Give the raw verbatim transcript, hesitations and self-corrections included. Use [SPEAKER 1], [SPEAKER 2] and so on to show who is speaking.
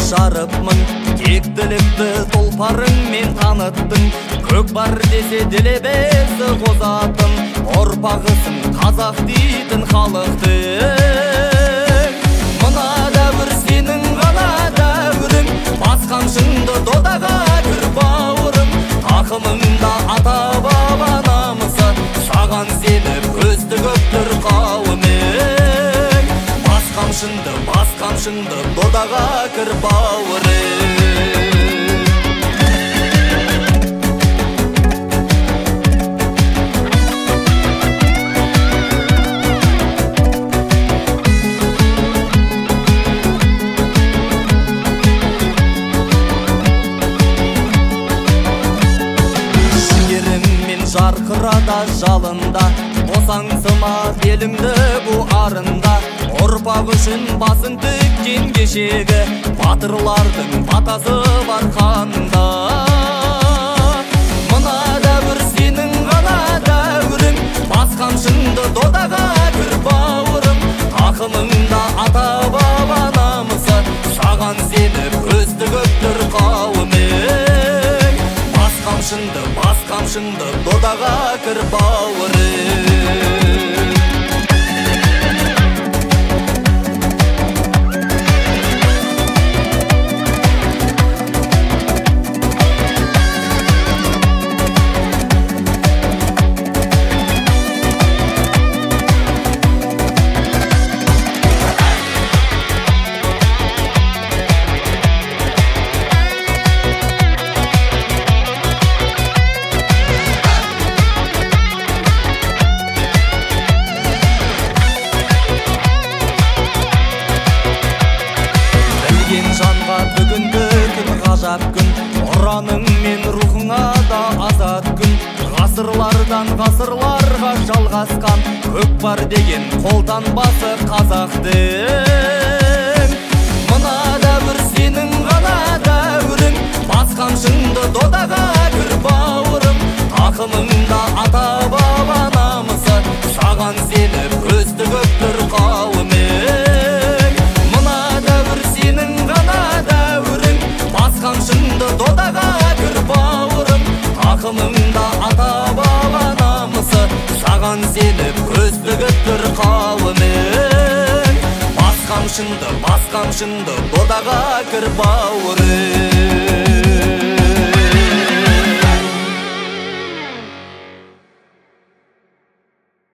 [SPEAKER 1] жарыпмын, тектілікті тұлпарыңмен таныттың. Көк бар десе делебесі қозатын, ұрпағысың қазақ дейтін халықтың. Мына дәуір сенің ғана дәуірің, бас қамшыңды додаға кір бауырым. Тақымыңда ата баба намысы, саған сеніп көзді көптір қауымың. Бас қамшыңды, бас қамшыңды додаға кір бауырым. Жарқырада жалында, босаңсыма беліңді бұ арында. Ұрпақ үшін басын тіккен кешегі, батырлардың батасы бар қанында. Мына дәуір сенің ғана дәуірің, бас қамшыңды додаға кір бауырым. Тақымыңда ата баба намысы, саған сеніп көзді көптір қауымың. Бас қамшыңды, бас қамшыңды додаға кір бауырым. Жанға бүгінгі күн ғажап күн, ұраның мен рухыңа да азат күн. Ғасырлардан ғасырларға жалғасқан, көк бар деген қолтаңбасы қазақтың. Мына дәуір сенің ғана дәуірің, бас қамшыңды додаға кір бауырым. Тақымыңда ата баба намысы, саған сеніп көзді көптір қауымың. Қамшыңды додаға кір бауырым, тақымыңда ата баба намысы, саған сеніп көзді көптір қауымың. Бас қамшыңды, бас қамшыңды додаға кір бауырым.